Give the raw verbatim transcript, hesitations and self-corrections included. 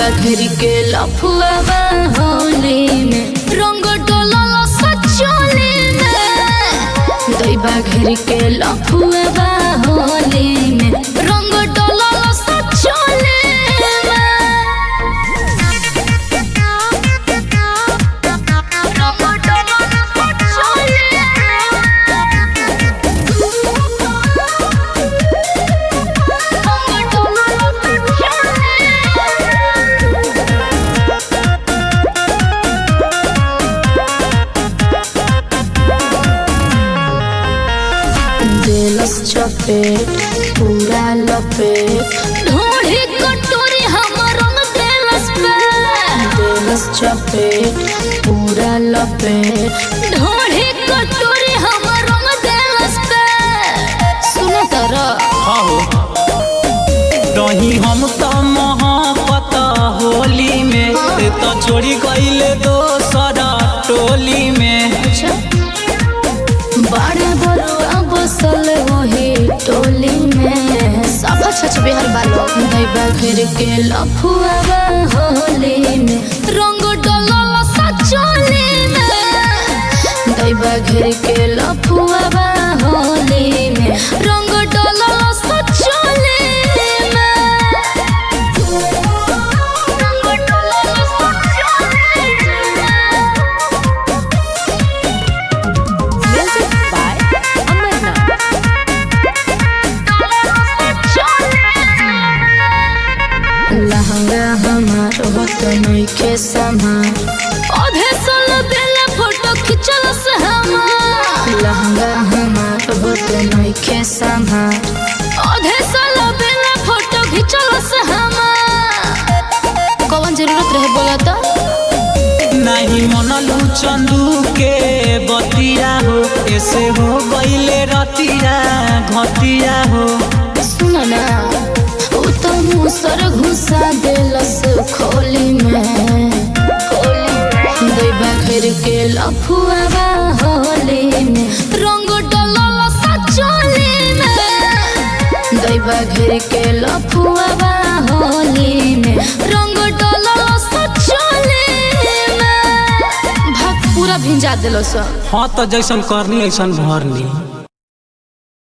घेर के लफुआ होली में रंग डोलल सचोली में दैबा घेर के लफुआ होली में रंग डोलल सचोली देलस चपेट पूरा लपेट ढोढ़ी कटोरी हमर रंग देलस पे देलस चपेट पूरा लपेट ढोढ़ी कटोरी हमर रंग देलस पे सुनो तरा हाँ हो रही हम तो मोहब्बत होली में ते तो चोरी गईले दोसरा टोली में बड़े बड़ुआ बसल वही टोली में साफा छछ बिहार बालो दैबा घेर के लफुआ होली में रंग डोलल सचोली में दैबा घेर के लफुआ होली में रंग डोलल सचोली में रंग डोलल सचोली लहंगा हमार होत नइखे समार आधे साल बेला फोटो खिंचल से हमार लहंगा हमार होत नइखे समार आधे साल बेला फोटो खिंचल से हमार कौन जरूरत रहे बोला तो नहीं मनलू चंदू के बतिया हो ऐसे हो गईले रतिया घटिया हो सुन ना तो मुसर घुसा देलस खोली में दैबा घेर के लफुआ होली में रंग डोलल सचोली में दैबा घेर के लफुआ होली में रंग डोलल सचोली में भाग पूरा भिंजा देलस। हाँ तो जैसन करनी ऐसन भरनी।